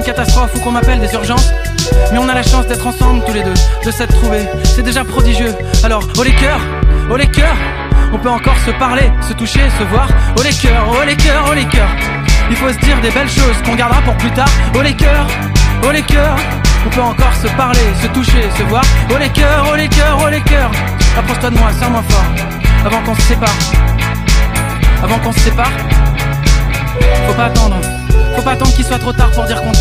une catastrophe ou qu'on m'appelle des urgences. Mais on a la chance d'être ensemble tous les deux, de s'être trouvés, c'est déjà prodigieux. Alors, oh les cœurs, on peut encore se parler, se toucher, se voir. Oh les cœurs, oh les cœurs, oh les cœurs. Il faut se dire des belles choses qu'on gardera pour plus tard. Oh les cœurs, on peut encore se parler, se toucher, se voir. Oh les cœurs, oh les cœurs, oh les cœurs. Approche-toi de moi, serre-moi fort, avant qu'on se sépare. Avant qu'on se sépare. Faut pas attendre qu'il soit trop tard pour dire qu'on t'aime.